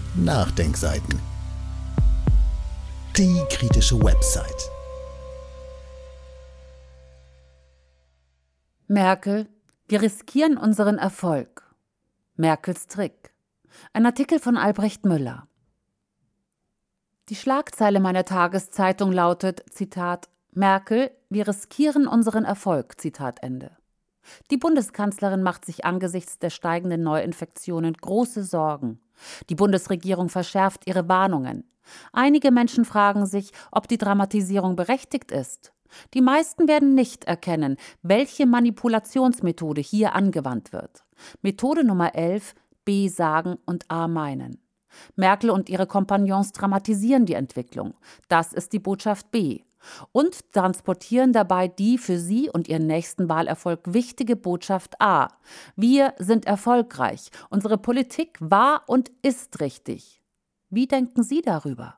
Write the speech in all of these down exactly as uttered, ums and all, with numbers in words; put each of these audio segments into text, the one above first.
Nachdenkseiten. Die kritische Website. Merkel, wir riskieren unseren Erfolg. Merkels Trick. Ein Artikel von Albrecht Müller. Die Schlagzeile meiner Tageszeitung lautet, Zitat, Merkel, wir riskieren unseren Erfolg, Zitat Ende. Die Bundeskanzlerin macht sich angesichts der steigenden Neuinfektionen große Sorgen. Die Bundesregierung verschärft ihre Warnungen. Einige Menschen fragen sich, ob die Dramatisierung berechtigt ist. Die meisten werden nicht erkennen, welche Manipulationsmethode hier angewandt wird. Methode Nummer elf, B sagen und A meinen. Merkel und ihre Kompagnons dramatisieren die Entwicklung. Das ist die Botschaft B. Und transportieren dabei die für sie und ihren nächsten Wahlerfolg wichtige Botschaft A. Wir sind erfolgreich. Unsere Politik war und ist richtig. Wie denken Sie darüber?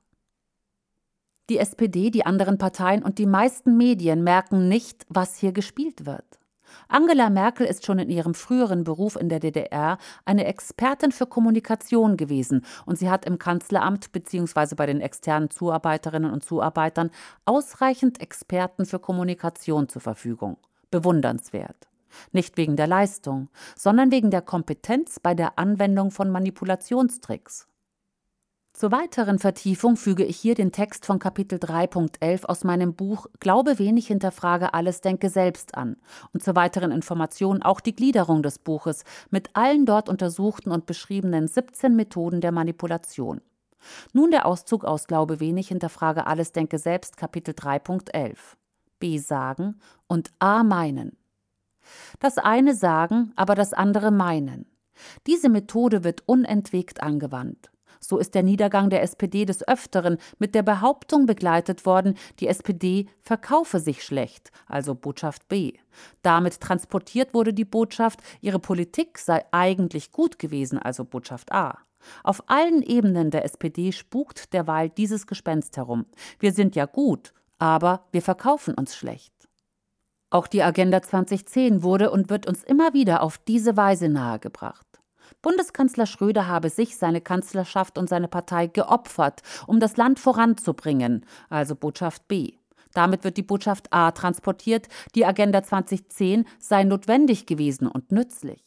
Die S P D, die anderen Parteien und die meisten Medien merken nicht, was hier gespielt wird. Angela Merkel ist schon in ihrem früheren Beruf in der D D R eine Expertin für Kommunikation gewesen und sie hat im Kanzleramt bzw. bei den externen Zuarbeiterinnen und Zuarbeitern ausreichend Experten für Kommunikation zur Verfügung. Bewundernswert. Nicht wegen der Leistung, sondern wegen der Kompetenz bei der Anwendung von Manipulationstricks. Zur weiteren Vertiefung füge ich hier den Text von Kapitel drei Punkt elf aus meinem Buch Glaube wenig, hinterfrage alles, denke selbst an und zur weiteren Information auch die Gliederung des Buches mit allen dort untersuchten und beschriebenen siebzehn Methoden der Manipulation. Nun der Auszug aus Glaube wenig, hinterfrage alles, denke selbst, Kapitel drei Punkt elf. B sagen und A meinen. Das eine sagen, aber das andere meinen. Diese Methode wird unentwegt angewandt. So ist der Niedergang der S P D des Öfteren mit der Behauptung begleitet worden, die S P D verkaufe sich schlecht, also Botschaft B. Damit transportiert wurde die Botschaft, ihre Politik sei eigentlich gut gewesen, also Botschaft A. Auf allen Ebenen der S P D spukt derweil dieses Gespenst herum. Wir sind ja gut, aber wir verkaufen uns schlecht. Auch die Agenda zwanzig zehn wurde und wird uns immer wieder auf diese Weise nahegebracht. Bundeskanzler Schröder habe sich, seine Kanzlerschaft und seine Partei geopfert, um das Land voranzubringen, also Botschaft B. Damit wird die Botschaft A transportiert, die Agenda zwanzig zehn sei notwendig gewesen und nützlich.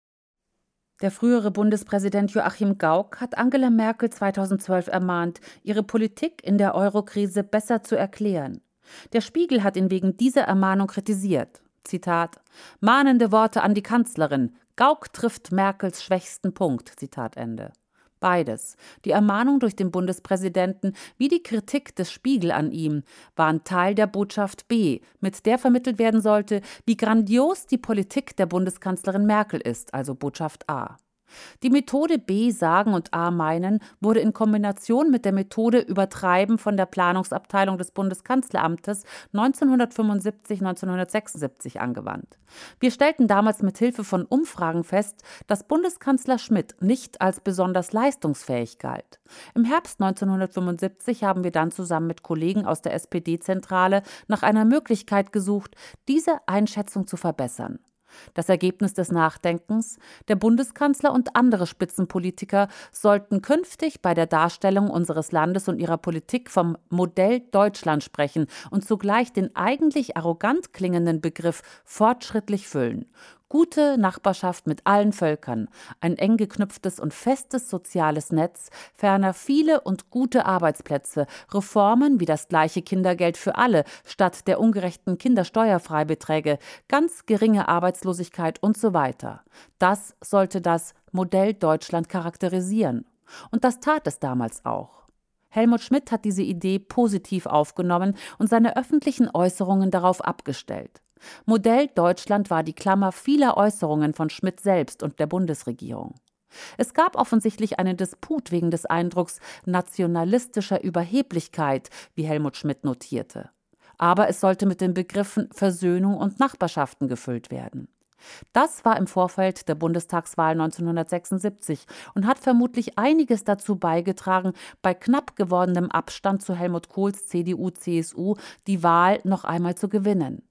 Der frühere Bundespräsident Joachim Gauck hat Angela Merkel zweitausendzwölf ermahnt, ihre Politik in der Eurokrise besser zu erklären. Der Spiegel hat ihn wegen dieser Ermahnung kritisiert. Zitat: Mahnende Worte an die Kanzlerin. Gauck trifft Merkels schwächsten Punkt. Zitat Ende. Beides, die Ermahnung durch den Bundespräsidenten wie die Kritik des Spiegel an ihm, waren Teil der Botschaft B, mit der vermittelt werden sollte, wie grandios die Politik der Bundeskanzlerin Merkel ist, also Botschaft A. Die Methode B sagen und A meinen wurde in Kombination mit der Methode Übertreiben von der Planungsabteilung des Bundeskanzleramtes neunzehnhundertfünfundsiebzig bis neunzehnhundertsechsundsiebzig angewandt. Wir stellten damals mit Hilfe von Umfragen fest, dass Bundeskanzler Schmidt nicht als besonders leistungsfähig galt. Im Herbst neunzehnhundertfünfundsiebzig haben wir dann zusammen mit Kollegen aus der S P D-Zentrale nach einer Möglichkeit gesucht, diese Einschätzung zu verbessern. Das Ergebnis des Nachdenkens: Der Bundeskanzler und andere Spitzenpolitiker sollten künftig bei der Darstellung unseres Landes und ihrer Politik vom Modell Deutschland sprechen und zugleich den eigentlich arrogant klingenden Begriff fortschrittlich füllen. Gute Nachbarschaft mit allen Völkern, ein eng geknüpftes und festes soziales Netz, ferner viele und gute Arbeitsplätze, Reformen wie das gleiche Kindergeld für alle statt der ungerechten Kindersteuerfreibeträge, ganz geringe Arbeitslosigkeit und so weiter. Das sollte das Modell Deutschland charakterisieren. Und das tat es damals auch. Helmut Schmidt hat diese Idee positiv aufgenommen und seine öffentlichen Äußerungen darauf abgestellt. Modell Deutschland war die Klammer vieler Äußerungen von Schmidt selbst und der Bundesregierung. Es gab offensichtlich einen Disput wegen des Eindrucks nationalistischer Überheblichkeit, wie Helmut Schmidt notierte. Aber es sollte mit den Begriffen Versöhnung und Nachbarschaften gefüllt werden. Das war im Vorfeld der Bundestagswahl neunzehnhundertsechsundsiebzig und hat vermutlich einiges dazu beigetragen, bei knapp gewordenem Abstand zu Helmut Kohls C D U C S U die Wahl noch einmal zu gewinnen.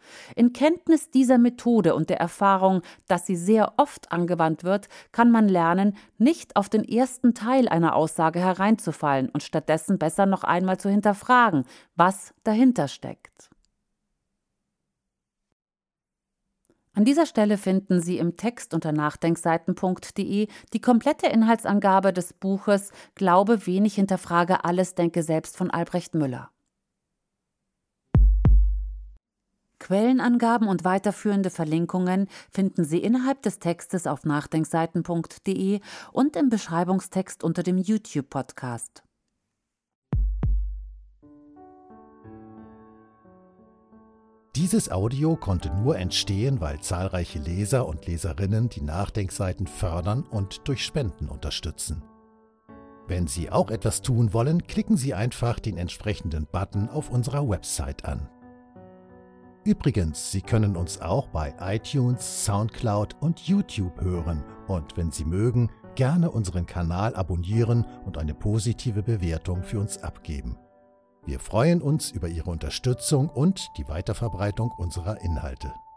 In Kenntnis dieser Methode und der Erfahrung, dass sie sehr oft angewandt wird, kann man lernen, nicht auf den ersten Teil einer Aussage hereinzufallen und stattdessen besser noch einmal zu hinterfragen, was dahinter steckt. An dieser Stelle finden Sie im Text unter nachdenkseiten punkt de die komplette Inhaltsangabe des Buches »Glaube wenig, hinterfrage alles, denke selbst« von Albrecht Müller. Quellenangaben und weiterführende Verlinkungen finden Sie innerhalb des Textes auf nachdenkseiten punkt de und im Beschreibungstext unter dem YouTube-Podcast. Dieses Audio konnte nur entstehen, weil zahlreiche Leser und Leserinnen die Nachdenkseiten fördern und durch Spenden unterstützen. Wenn Sie auch etwas tun wollen, klicken Sie einfach den entsprechenden Button auf unserer Website an. Übrigens, Sie können uns auch bei iTunes, Soundcloud und YouTube hören und, wenn Sie mögen, gerne unseren Kanal abonnieren und eine positive Bewertung für uns abgeben. Wir freuen uns über Ihre Unterstützung und die Weiterverbreitung unserer Inhalte.